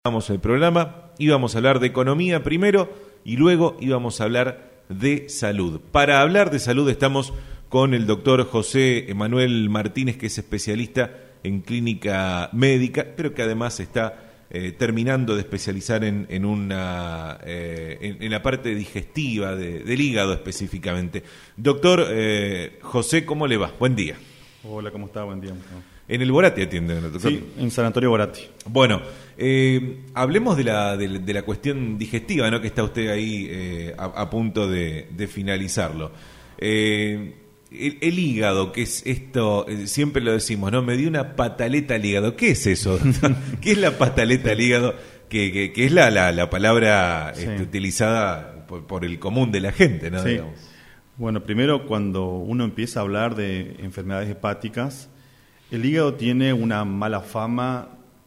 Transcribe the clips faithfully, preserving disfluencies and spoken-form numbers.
Vamos al programa, íbamos a hablar de economía primero y luego íbamos a hablar de salud. Para hablar de salud estamos con el doctor José Emanuel Martínez, que es especialista en clínica médica, pero que además está eh, terminando de especializar en, en, una, eh, en, en la parte digestiva de, del hígado específicamente. Doctor eh, José, ¿cómo le va? Buen día. Hola, ¿cómo está? Buen día. En el Borati atienden, doctor. Sí, en San Antonio Borati. Bueno, eh, hablemos de la, de, de la cuestión digestiva, ¿no? Que está usted ahí eh, a, a punto de, de finalizarlo. Eh, el, el hígado, que es esto, eh, siempre lo decimos, ¿no? Me dio una pataleta al hígado. ¿Qué es eso? ¿Qué es la pataleta al hígado? Que, que, que es la, la, la palabra sí. este, utilizada por, por el común de la gente, ¿no? Sí. Digamos. Bueno, primero, cuando uno empieza a hablar de enfermedades hepáticas, el hígado tiene una mala fama,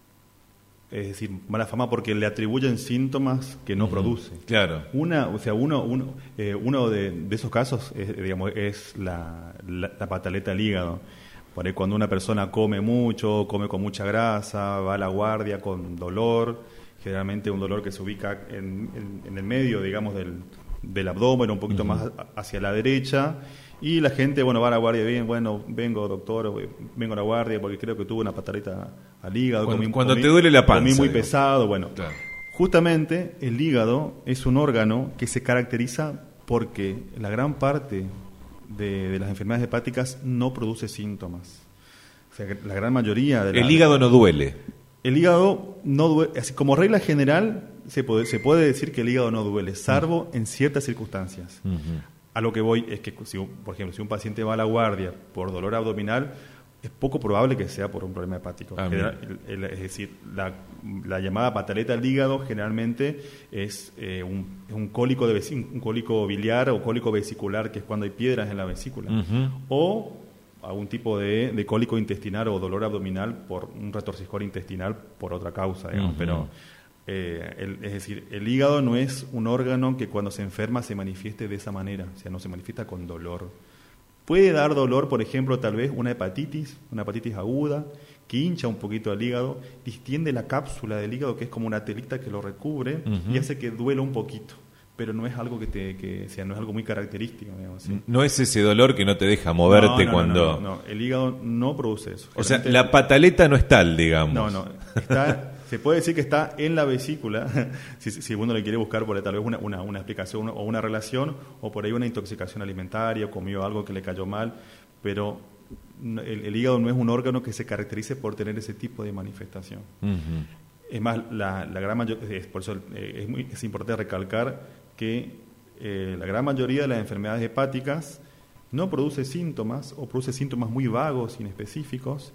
es decir, mala fama porque le atribuyen síntomas que no uh-huh. produce. Claro. Una, o sea, uno, uno, eh, uno de, de esos casos es, digamos, es la, la, la pataleta al hígado. Por ahí cuando una persona come mucho, come con mucha grasa, va a la guardia con dolor, generalmente un dolor que se ubica en, en, en el medio, digamos, del, del abdomen, un poquito uh-huh. más hacia la derecha. Y la gente, bueno, va a la guardia bien, bueno, vengo doctor, vengo a la guardia porque creo que tuve una pataleta al hígado. Cuando, comí, cuando comí, te duele la panza. Comí muy digamos. pesado, bueno. Claro. Justamente el hígado es un órgano que se caracteriza porque la gran parte de, de las enfermedades hepáticas no produce síntomas. O sea, la gran mayoría de la, El hígado no duele. El hígado no duele, así como regla general se puede, se puede decir que el hígado no duele, salvo uh-huh. en ciertas circunstancias. Uh-huh. A lo que voy es que, si, por ejemplo, si un paciente va a la guardia por dolor abdominal, es poco probable que sea por un problema hepático. Ah, General, el, el, es decir, la, la llamada pataleta al hígado generalmente es eh, un, un, cólico de, un cólico biliar o cólico vesicular, que es cuando hay piedras en la vesícula. Uh-huh. O algún tipo de, de cólico intestinal o dolor abdominal por un retorcijón intestinal por otra causa, digamos, uh-huh. pero... Eh, el, es decir, el hígado no es un órgano que cuando se enferma se manifieste de esa manera, o sea, no se manifiesta con dolor. Puede dar dolor, por ejemplo, tal vez una hepatitis, una hepatitis aguda, que hincha un poquito al hígado, distiende la cápsula del hígado, que es como una telita que lo recubre, uh-huh. y hace que duela un poquito, pero no es algo que te, que, o sea, no es algo muy característico, digamos, ¿sí? No es ese dolor que no te deja moverte no, no, cuando... No, no, no, el hígado no produce eso. O sea, la pataleta no es tal, digamos. No, no, está... Se puede decir que está en la vesícula, si, si uno le quiere buscar por ahí, tal vez una, una, una explicación o una relación, o por ahí una intoxicación alimentaria, comió algo que le cayó mal, pero el, el hígado no es un órgano que se caracterice por tener ese tipo de manifestación. Uh-huh. Es más, la, la gran mayoría, por eso es, muy, es importante recalcar que eh, la gran mayoría de las enfermedades hepáticas no produce síntomas o produce síntomas muy vagos, inespecíficos,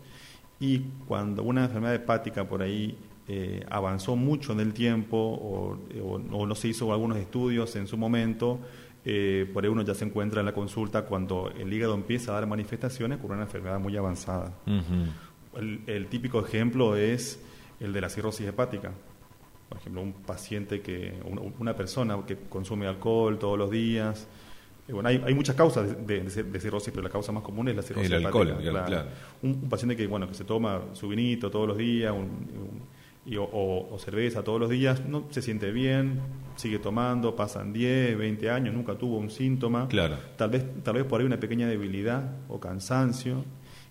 y cuando una enfermedad hepática por ahí Eh, avanzó mucho en el tiempo o, o, o no se hizo algunos estudios en su momento, eh, por ahí uno ya se encuentra en la consulta cuando el hígado empieza a dar manifestaciones con una enfermedad muy avanzada. Uh-huh. El, el típico ejemplo es el de la cirrosis hepática. Por ejemplo, un paciente, que una persona que consume alcohol todos los días. Eh, bueno, hay, hay muchas causas de, de, de cirrosis, pero la causa más común es la cirrosis el hepática. Alcohol, claro, claro. Un, un paciente que, bueno, que se toma su vinito todos los días, un, un Y, o, o, o cerveza todos los días, no se siente bien, sigue tomando, pasan diez, veinte años, nunca tuvo un síntoma, claro. tal vez tal vez por ahí una pequeña debilidad o cansancio,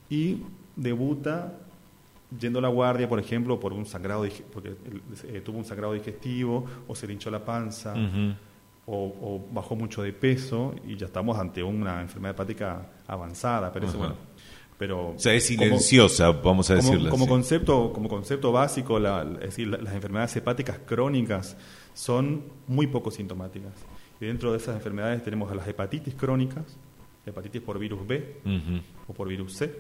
y debuta yendo a la guardia, por ejemplo, por un sangrado, porque eh, tuvo un sangrado digestivo, o se le hinchó la panza, uh-huh. o, o bajó mucho de peso, y ya estamos ante una enfermedad hepática avanzada, pero uh-huh. eso, bueno... Pero o sea, es silenciosa, como, vamos a decirlo como, como así. concepto, como concepto básico, la, es decir, la, las enfermedades hepáticas crónicas son muy poco sintomáticas. Y dentro de esas enfermedades tenemos a las hepatitis crónicas, hepatitis por virus B uh-huh. o por virus C,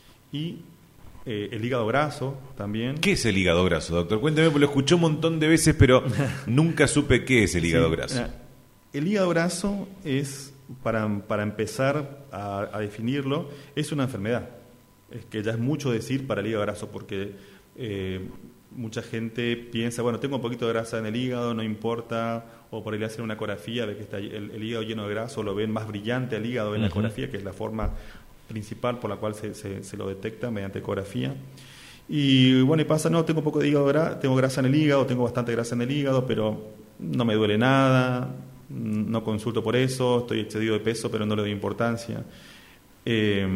y eh, el hígado graso también. ¿Qué es el hígado graso, doctor? Cuéntame, porque lo escuché un montón de veces, pero nunca supe qué es el hígado sí, graso. El hígado graso es... Para, para empezar a, a definirlo, es una enfermedad. Es que ya es mucho decir para el hígado graso, porque eh, mucha gente piensa, bueno, tengo un poquito de grasa en el hígado, no importa, o por ahí le hacen una ecografía, ve que está el, el hígado lleno de grasa, o lo ven más brillante al hígado en uh-huh. la ecografía, que es la forma principal por la cual se, se, se lo detecta mediante ecografía. Y bueno, y pasa, no, tengo un poco de hígado, gra- tengo grasa en el hígado, tengo bastante grasa en el hígado, pero no me duele nada, no consulto por eso, estoy excedido de peso, pero no le doy importancia. Eh,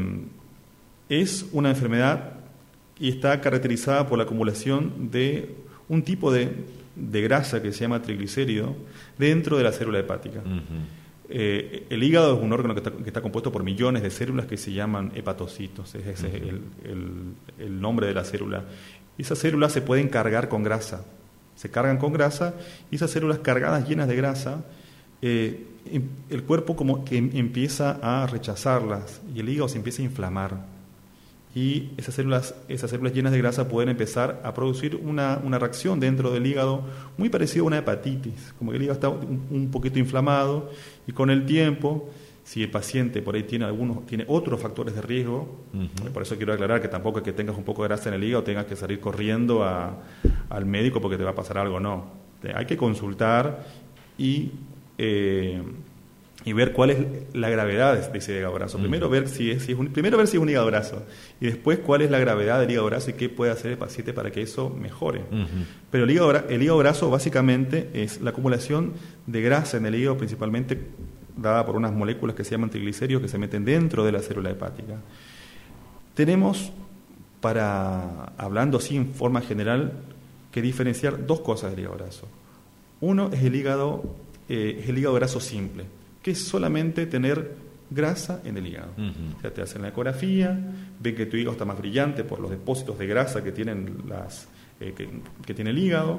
es una enfermedad y está caracterizada por la acumulación de un tipo de, de grasa que se llama triglicérido dentro de la célula hepática. Uh-huh. Eh, el hígado es un órgano que está, que está compuesto por millones de células que se llaman hepatocitos, ese es el, el, el nombre de la célula. Y esas células se pueden cargar con grasa, se cargan con grasa y esas células cargadas llenas de grasa, eh, el cuerpo como que empieza a rechazarlas y el hígado se empieza a inflamar. Y esas células, esas células llenas de grasa pueden empezar a producir una, una reacción dentro del hígado muy parecida a una hepatitis, como que el hígado está un, un poquito inflamado y con el tiempo, si el paciente por ahí tiene algunos, tiene otros factores de riesgo, uh-huh. por eso quiero aclarar que tampoco es que tengas un poco de grasa en el hígado tengas que salir corriendo a, al médico porque te va a pasar algo, no. Hay que consultar y... Eh, y ver cuál es la gravedad de ese hígado graso. Uh-huh. Primero ver si es, si es un, primero ver si es un hígado graso y después cuál es la gravedad del hígado graso y qué puede hacer el paciente para que eso mejore. Uh-huh. Pero el hígado, el hígado graso básicamente es la acumulación de grasa en el hígado, principalmente dada por unas moléculas que se llaman triglicéridos que se meten dentro de la célula hepática. Tenemos, para hablando así en forma general, que diferenciar dos cosas del hígado graso. Uno es el hígado, eh, es el hígado graso simple, que es solamente tener grasa en el hígado. Uh-huh. O sea, te hacen la ecografía, ven que tu hígado está más brillante por los depósitos de grasa que tienen las eh, que, que tiene el hígado.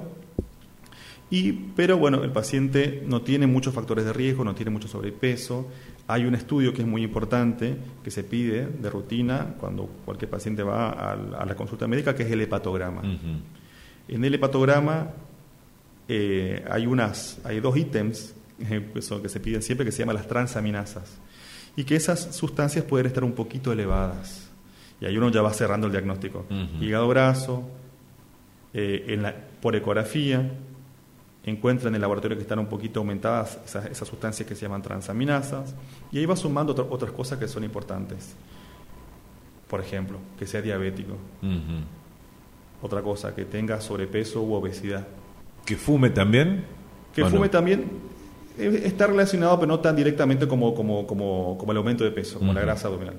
Y, pero bueno, el paciente no tiene muchos factores de riesgo, no tiene mucho sobrepeso. Hay un estudio que es muy importante, que se pide de rutina cuando cualquier paciente va a, a la consulta médica, que es el hepatograma. Uh-huh. En el hepatograma eh, hay, unas, hay dos ítems Eso que se piden siempre, que se llaman las transaminasas, y que esas sustancias pueden estar un poquito elevadas, y ahí uno ya va cerrando el diagnóstico. Uh-huh. Hígado graso, eh, en la, por ecografía encuentran en el laboratorio que están un poquito aumentadas esas, esas sustancias que se llaman transaminasas, y ahí va sumando otro, otras cosas que son importantes. Por ejemplo, que sea diabético. Uh-huh. Otra cosa, que tenga sobrepeso u obesidad. ¿Que fume también? Que fume no? también está relacionado, pero no tan directamente como, como, como, como el aumento de peso, como uh-huh. la grasa abdominal.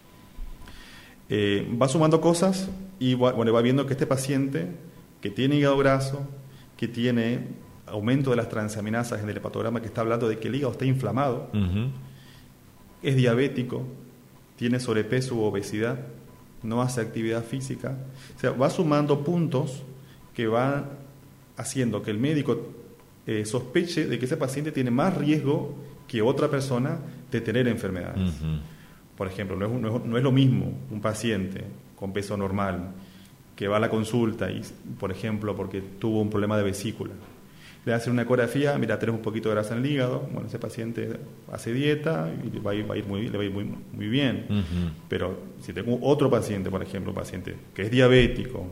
Eh, va sumando cosas y va, bueno, va viendo que este paciente que tiene hígado graso, que tiene aumento de las transaminasas en el hepatograma, que está hablando de que el hígado está inflamado, uh-huh. es diabético, tiene sobrepeso u obesidad, no hace actividad física. O sea, va sumando puntos que van haciendo que el médico Eh, sospeche de que ese paciente tiene más riesgo que otra persona de tener enfermedades. Uh-huh. Por ejemplo, no es, no, es, no es lo mismo un paciente con peso normal que va a la consulta y, por ejemplo, porque tuvo un problema de vesícula, le hacen una ecografía, mira, tenés un poquito de grasa en el hígado, bueno, ese paciente hace dieta y va a ir, va a ir muy, le va a ir muy, muy bien. Uh-huh. Pero si tengo otro paciente, por ejemplo, un paciente que es diabético,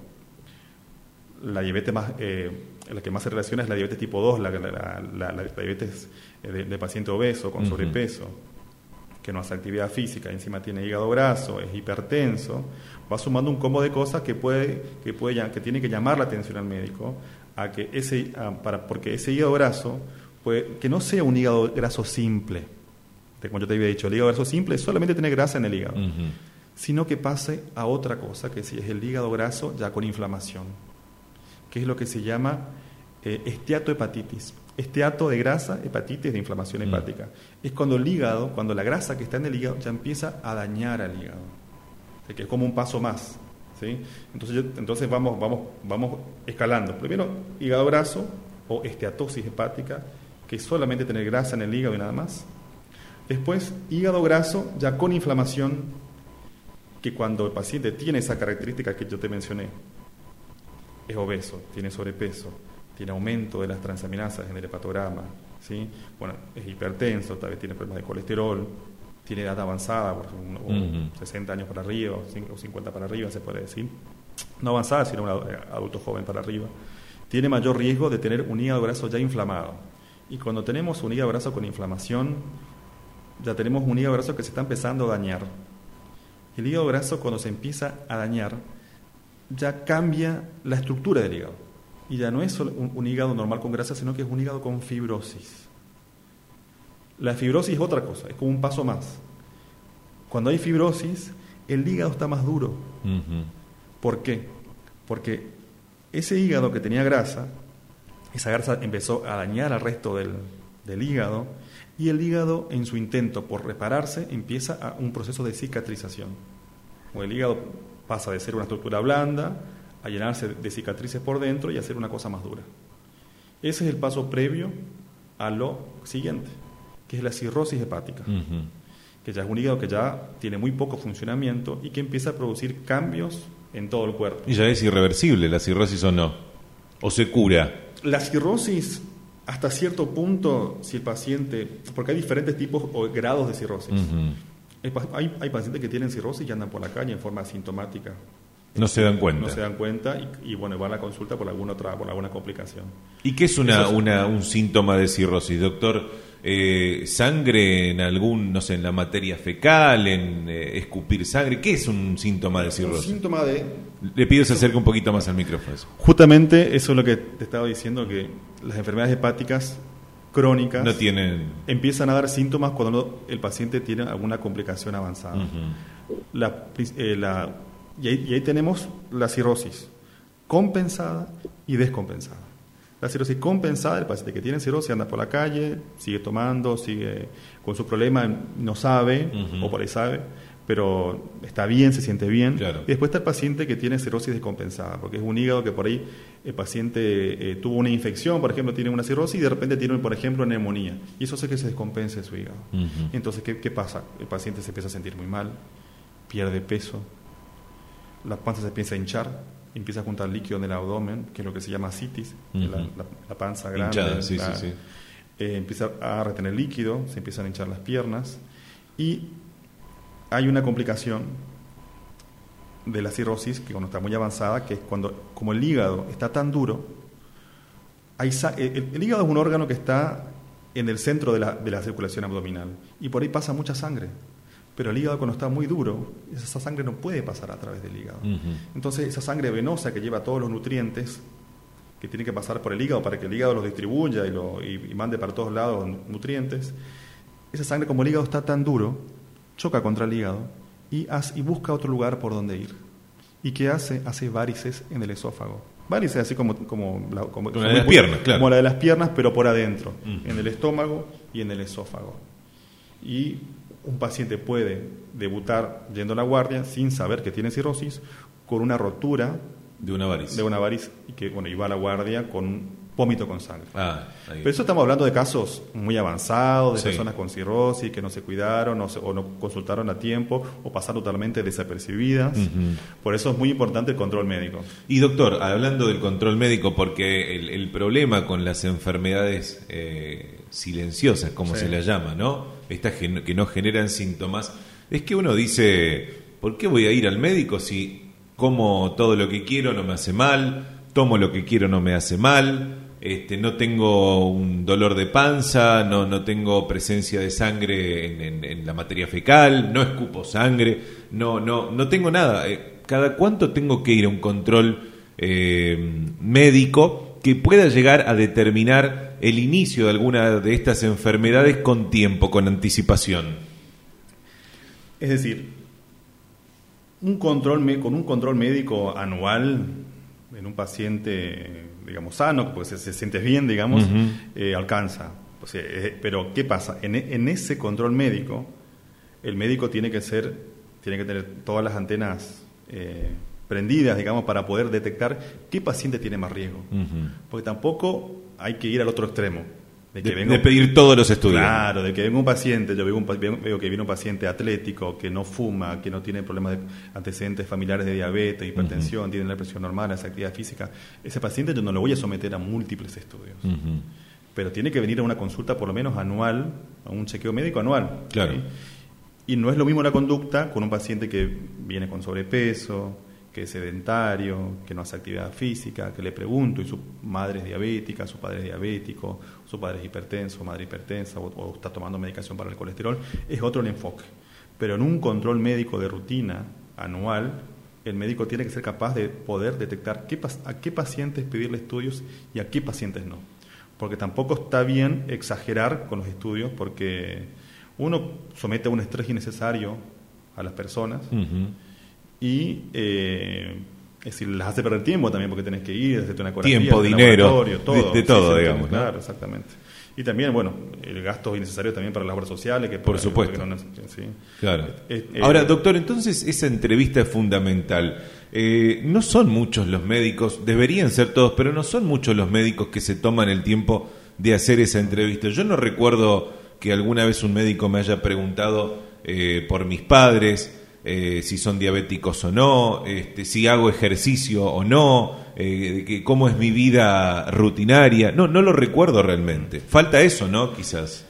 la diabetes más... Eh, la que más se relaciona es la diabetes tipo dos, la, la, la, la diabetes de, de paciente obeso con uh-huh. sobrepeso, que no hace actividad física, encima tiene hígado graso, es hipertenso, va sumando un combo de cosas que puede que puede que tiene que llamar la atención al médico a que ese a, para porque ese hígado graso puede, que no sea un hígado graso simple, de, como yo te había dicho, el hígado graso simple es solamente tener grasa en el hígado, uh-huh. sino que pase a otra cosa, que si es el hígado graso ya con inflamación, que es lo que se llama eh, esteatohepatitis. Esteato de grasa, hepatitis de inflamación hepática. Mm. Es cuando el hígado, cuando la grasa que está en el hígado ya empieza a dañar al hígado. O sea, que es como un paso más, ¿sí? Entonces, yo, entonces vamos, vamos, vamos escalando. Primero, hígado graso o esteatosis hepática, que es solamente tener grasa en el hígado y nada más. Después, hígado graso ya con inflamación, que cuando el paciente tiene esa característica que yo te mencioné, es obeso, tiene sobrepeso, tiene aumento de las transaminasas en el hepatograma, ¿sí? Bueno, es hipertenso, tal vez tiene problemas de colesterol, tiene edad avanzada, por ejemplo, uh-huh. sesenta años para arriba o cincuenta para arriba, se puede decir. No avanzada, sino un adulto joven para arriba. Tiene mayor riesgo de tener un hígado graso ya inflamado. Y cuando tenemos un hígado graso con inflamación, ya tenemos un hígado graso que se está empezando a dañar. El hígado graso, cuando se empieza a dañar, ya cambia la estructura del hígado. Y ya no es solo un, un hígado normal con grasa, sino que es un hígado con fibrosis. La fibrosis es otra cosa, es como un paso más. Cuando hay fibrosis, el hígado está más duro. Uh-huh. ¿Por qué? Porque ese hígado que tenía grasa, esa grasa empezó a dañar al resto del, del hígado, y el hígado, en su intento por repararse, empieza a un proceso de cicatrización. O el hígado pasa de ser una estructura blanda a llenarse de cicatrices por dentro y a ser una cosa más dura. Ese es el paso previo a lo siguiente, que es la cirrosis hepática, uh-huh. que ya es un hígado que ya tiene muy poco funcionamiento y que empieza a producir cambios en todo el cuerpo. ¿Y ya es irreversible la cirrosis o no? ¿O se cura? La cirrosis, hasta cierto punto, si el paciente... Porque hay diferentes tipos o grados de cirrosis. Uh-huh. Hay, hay pacientes que tienen cirrosis y andan por la calle en forma asintomática. No se dan cuenta. No se dan cuenta y, y bueno, van a la consulta por alguna otra, por alguna complicación. ¿Y qué es una, es una un síntoma de cirrosis, doctor? Eh, ¿Sangre en algún, no sé, en la materia fecal, en eh, escupir sangre? ¿Qué es un síntoma de cirrosis? Un síntoma de... Le pido se acerque un poquito más al micrófono. Justamente eso es lo que te estaba diciendo, que las enfermedades hepáticas crónicas no tienen... empiezan a dar síntomas cuando el paciente tiene alguna complicación avanzada. Uh-huh. La... Eh, la Y ahí, y ahí tenemos la cirrosis compensada y descompensada. La cirrosis compensada, el paciente que tiene cirrosis anda por la calle, sigue tomando, sigue con su problema, no sabe, uh-huh. o por ahí sabe, pero está bien, se siente bien. Claro. Y después está el paciente que tiene cirrosis descompensada, porque es un hígado que por ahí el paciente eh, tuvo una infección, por ejemplo, tiene una cirrosis y de repente tiene, por ejemplo, neumonía. Y eso hace que se descompense su hígado. Uh-huh. Entonces, ¿qué, ¿qué pasa? El paciente se empieza a sentir muy mal, pierde peso, la panza se empieza a hinchar, empieza a juntar líquido en el abdomen, que es lo que se llama ascitis, uh-huh. la, la, la panza grande, hinchada, sí, la, sí, sí. Eh, empieza a retener líquido, se empiezan a hinchar las piernas y hay una complicación de la cirrosis que cuando está muy avanzada, que es cuando, como el hígado está tan duro, hay, el, el hígado es un órgano que está en el centro de la, de la circulación abdominal y por ahí pasa mucha sangre. Pero el hígado, cuando está muy duro, esa sangre no puede pasar a través del hígado. Uh-huh. Entonces, esa sangre venosa que lleva todos los nutrientes que tiene que pasar por el hígado para que el hígado los distribuya y, lo, y, y mande para todos lados nutrientes, esa sangre, como el hígado está tan duro, choca contra el hígado y, hace, y busca otro lugar por donde ir. ¿Y qué hace? Hace varices en el esófago. Varices así como, como, la, como, como la de las piernas, claro. Como la de las piernas, pero por adentro, uh-huh. en el estómago y en el esófago. Y un paciente puede debutar yendo a la guardia sin saber que tiene cirrosis con una rotura de una variz, de una variz y que bueno, y va a la guardia con un vómito con sangre. Ah, Pero eso estamos hablando de casos muy avanzados, de sí. personas con cirrosis que no se cuidaron o, se, o no consultaron a tiempo o pasaron totalmente desapercibidas. Uh-huh. Por eso es muy importante el control médico. Y doctor, hablando del control médico, porque el, el problema con las enfermedades eh, silenciosas, como sí. se las llama, ¿no? Estas que, que no generan síntomas, es que uno dice, ¿por qué voy a ir al médico si como todo lo que quiero no me hace mal, tomo lo que quiero no me hace mal, este, no tengo un dolor de panza, no, no tengo presencia de sangre en, en, en la materia fecal, no escupo sangre, no, no, no tengo nada? ¿Cada cuánto tengo que ir a un control eh, médico que pueda llegar a determinar el inicio de alguna de estas enfermedades con tiempo, con anticipación? Es decir, un control con un control médico anual en un paciente, digamos, sano, porque se, se siente bien, digamos, uh-huh. eh, alcanza. O sea, eh, pero ¿qué pasa? En, en ese control médico, el médico tiene que ser, tiene que tener todas las antenas eh, prendidas, digamos, para poder detectar qué paciente tiene más riesgo. Uh-huh. Porque tampoco hay que ir al otro extremo. De, que de, venga, de pedir todos los estudios. Claro, de que venga un paciente, yo veo, un, veo que viene un paciente atlético, que no fuma, que no tiene problemas de antecedentes familiares de diabetes, hipertensión, uh-huh. tiene la presión normal, hace actividad física. Ese paciente yo no lo voy a someter a múltiples estudios. Uh-huh. Pero tiene que venir a una consulta por lo menos anual, a un chequeo médico anual. Claro. ¿sí? Y no es lo mismo la conducta con un paciente que viene con sobrepeso, que es sedentario, que no hace actividad física, que le pregunto, y su madre es diabética, su padre es diabético, su padre es hipertenso, madre hipertensa, o, o está tomando medicación para el colesterol, es otro el enfoque. Pero en un control médico de rutina anual, el médico tiene que ser capaz de poder detectar qué, a qué pacientes pedirle estudios y a qué pacientes no. Porque tampoco está bien exagerar con los estudios, porque uno somete a un estrés innecesario a las personas uh-huh. y eh, es decir, las hace perder tiempo también, porque tenés que ir, hacerte una ecografía, tiempo, dinero, todo, de, de todo, sí, sí, digamos. Claro, ¿no? Exactamente. Y también, bueno, el gasto innecesario también para las obras sociales. Que Por para, supuesto. Que no, sí. Claro. Eh, eh, Ahora, doctor, entonces esa entrevista es fundamental. Eh, no son muchos los médicos, deberían ser todos, pero no son muchos los médicos que se toman el tiempo de hacer esa entrevista. Yo no recuerdo que alguna vez un médico me haya preguntado eh, por mis padres, eh, si son diabéticos o no, este, si hago ejercicio o no, eh, que cómo es mi vida rutinaria. No, no lo recuerdo realmente. Falta eso, ¿no? Quizás.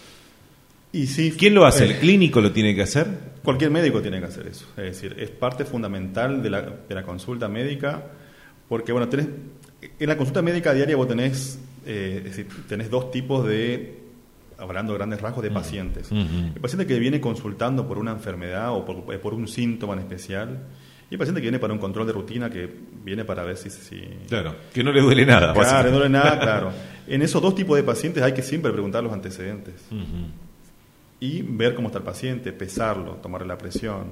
Y sí, ¿Quién lo hace? Eh, ¿El clínico lo tiene que hacer? Cualquier médico tiene que hacer eso. Es decir, es parte fundamental de la, de la consulta médica, porque bueno, tenés, en la consulta médica diaria vos tenés, eh, es decir, tenés dos tipos de, hablando de grandes rasgos, de uh-huh. pacientes. Uh-huh. El paciente que viene consultando por una enfermedad o por, por un síntoma en especial, y el paciente que viene para un control de rutina, que viene para ver si... si claro, que no le duele nada. Claro, no le duele nada, claro. En esos dos tipos de pacientes hay que siempre preguntar los antecedentes. Uh-huh. Y ver cómo está el paciente, pesarlo, tomarle la presión,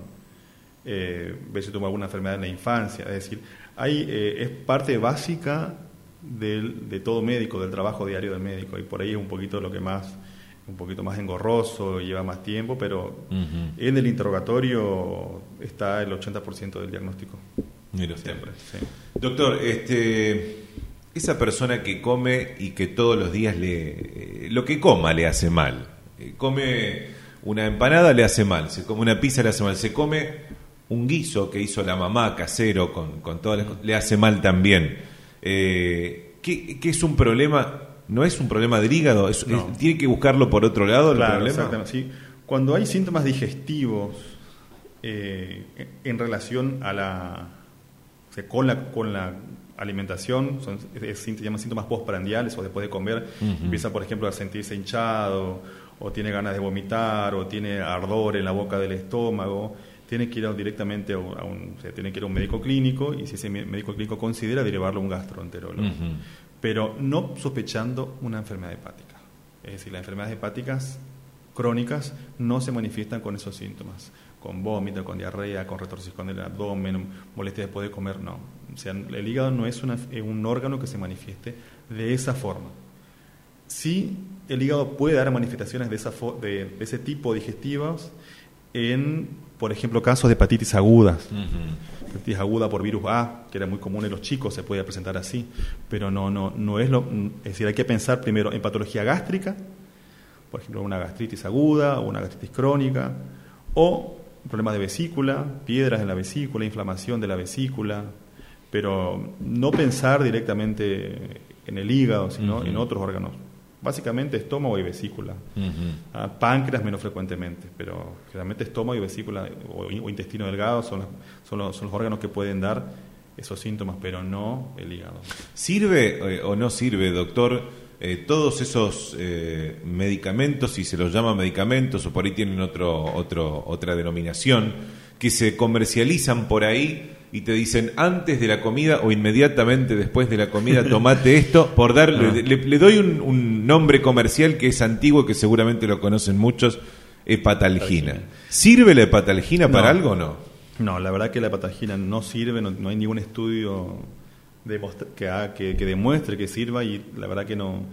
eh, ver si tuvo alguna enfermedad en la infancia. Es decir, hay, eh, es parte básica del, de todo médico, del trabajo diario del médico, y por ahí es un poquito lo que más, un poquito más engorroso, lleva más tiempo, pero uh-huh. en el interrogatorio está el ochenta por ciento del diagnóstico. Mira siempre. Sí. Doctor, este, esa persona que come y que todos los días le, lo que coma le hace mal. Come una empanada, le hace mal. Se come una pizza, le hace mal. Se come un guiso que hizo la mamá casero con, con todas las cosas, le hace mal también. Eh, ¿qué, ¿Qué es un problema? ¿No es un problema del hígado? ¿Es, no. es, ¿Tiene que buscarlo por otro lado claro, el problema? Exactamente, sí. Cuando hay síntomas digestivos eh, en relación a la, o sea, con la con la alimentación, son, es, se llaman síntomas postprandiales, o después de comer, uh-huh. empieza, por ejemplo, a sentirse hinchado, o tiene ganas de vomitar, o tiene ardor en la boca del estómago, tiene que ir a, directamente a un, a un, o sea, tiene que ir a un médico clínico, y si ese médico clínico considera, derivarlo a un gastroenterólogo. Uh-huh. Pero no sospechando una enfermedad hepática. Es decir, las enfermedades hepáticas crónicas no se manifiestan con esos síntomas, con vómito, con diarrea, con retorcijón del abdomen, molestias después de comer, no. O sea, el hígado no es una, un órgano que se manifieste de esa forma. Sí, el hígado puede dar manifestaciones de, esa fo- de, de ese tipo digestivas en, por ejemplo, casos de hepatitis agudas. Uh-huh. Hepatitis aguda por virus A, que era muy común en los chicos, se puede presentar así, pero no, no, no es lo... Es decir, hay que pensar primero en patología gástrica, por ejemplo, una gastritis aguda o una gastritis crónica, o problemas de vesícula, piedras en la vesícula, inflamación de la vesícula, pero no pensar directamente en el hígado, sino uh-huh. en otros órganos. Básicamente estómago y vesícula. Uh-huh. Ah, páncreas menos frecuentemente, pero generalmente estómago y vesícula o, o intestino delgado son los, son, los, son los órganos que pueden dar esos síntomas, pero no el hígado. ¿Sirve eh, o no sirve, doctor, eh, todos esos eh, medicamentos, si se los llama medicamentos o por ahí tienen otro, otro, otra denominación, que se comercializan por ahí y te dicen antes de la comida o inmediatamente después de la comida tomate esto, por darle, no. le, le doy un, un nombre comercial que es antiguo, que seguramente lo conocen muchos, hepatalgina. ¿Sirve la hepatalgina no. para algo o no? No, la verdad que la hepatalgina no sirve, no, no hay ningún estudio demostra- que, haga, que, que demuestre que sirva, y la verdad que no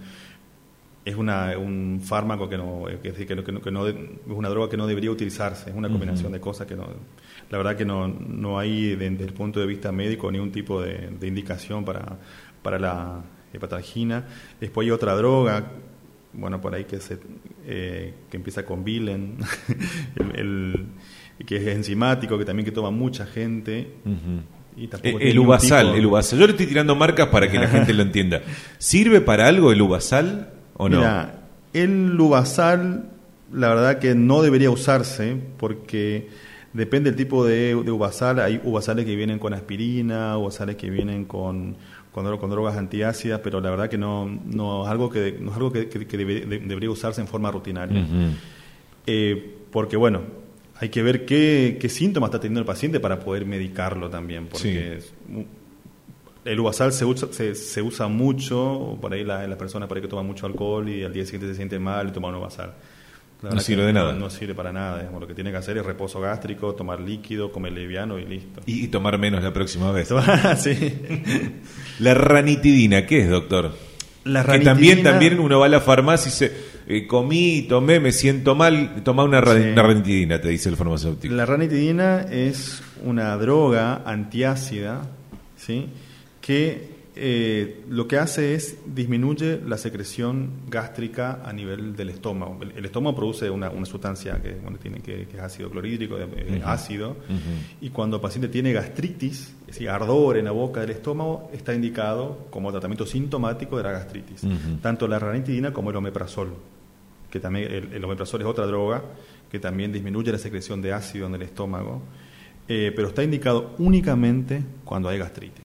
es una, un fármaco que no, que, que, no, que, no, que no es una droga que no debería utilizarse, es una combinación uh-huh. de cosas que no, la verdad que no, no hay desde el punto de vista médico ningún tipo de, de indicación para, para la hepatalgina. Después hay otra droga, bueno, por ahí que se eh, que empieza con bilen, el, el, que es enzimático, que también que toma mucha gente. Uh-huh. Y tampoco el, el Uvasal, tipo... el Uvasal. Yo le estoy tirando marcas para que la gente lo entienda. ¿Sirve para algo el Uvasal o no? Mira, el Uvasal, la verdad que no debería usarse, porque depende del tipo de, de Uvasal. Hay Uvasales que vienen con aspirina, Uvasales que vienen con, con, con drogas antiácidas, pero la verdad que no, no es algo que, no es algo que, que, que debe, de, debería usarse en forma rutinaria. Uh-huh. Eh, porque, bueno, hay que ver qué, qué síntomas está teniendo el paciente para poder medicarlo también, porque sí. El uvasal se usa, se, se usa mucho, por ahí la, las personas por ahí que toman mucho alcohol y al día siguiente se sienten mal y toman un uvasal. No sirve de nada. No, no sirve para nada. Digamos. Lo que tiene que hacer es reposo gástrico, tomar líquido, comer liviano y listo. Y, y tomar menos la próxima vez. Sí. La ranitidina, ¿qué es, doctor? La ranitidina... Que también, también uno va a la farmacia y dice, eh, comí, tomé, me siento mal, toma una, ran... sí. una ranitidina, te dice el farmacéutico. La ranitidina es una droga antiácida, ¿sí? Que eh, lo que hace es disminuye la secreción gástrica a nivel del estómago. El, el estómago produce una, una sustancia que, bueno, tiene, que, que es ácido clorhídrico, eh, uh-huh. ácido, uh-huh. y cuando el paciente tiene gastritis, es decir, ardor en la boca del estómago, está indicado como tratamiento sintomático de la gastritis. Uh-huh. Tanto la ranitidina como el omeprazol, que también el, el omeprazol es otra droga que también disminuye la secreción de ácido en el estómago, eh, pero está indicado únicamente cuando hay gastritis.